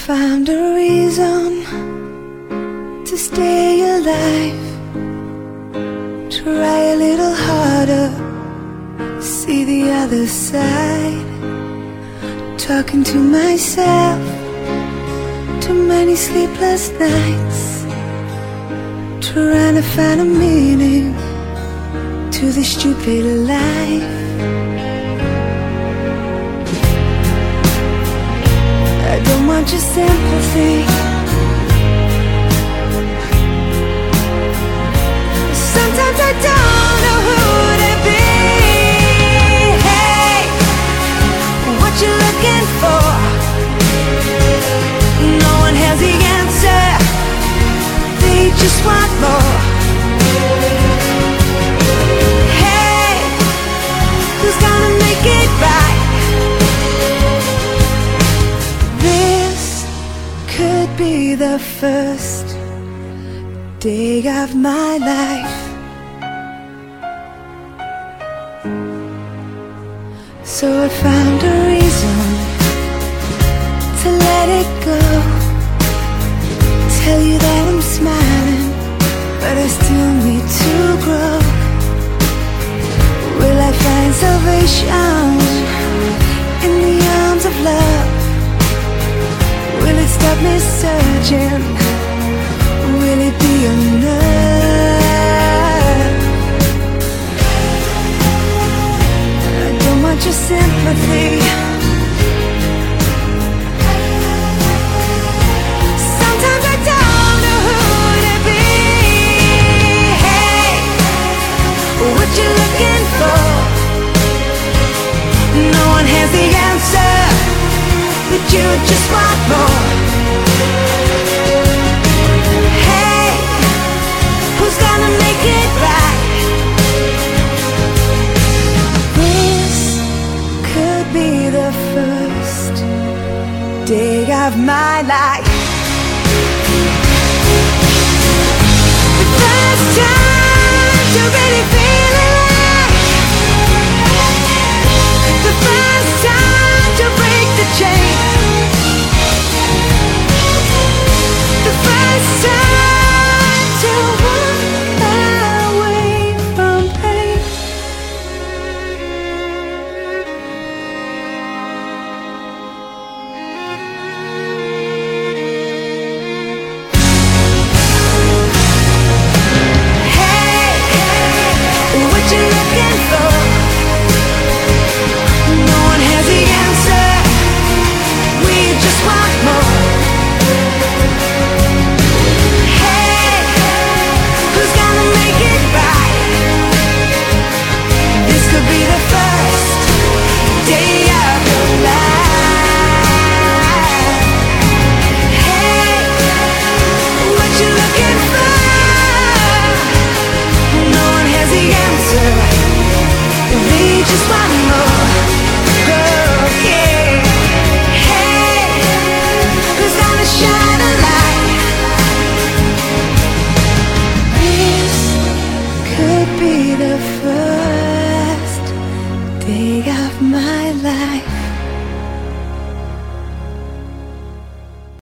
found a reason to stay alive. Try a little harder, see the other side. Talking to myself, too many sleepless nights, trying to find a meaning to this stupid life. I don't want your sympathy. Sometimes I don't know who to be. Hey, what you looking for? No one has the answer, they just want more. Hey, who's gonna make it right? This could be the first day of my life. So I found a reason to let it go. Tell you that I'm smiling, but I still need to grow. Will I find salvation in the arms of love? Will it stop me searching? Will it be enough? I don't want your sympathy. Sometimes I don't know who to be. Hey, what you looking for? No one has the answer, but you just want more.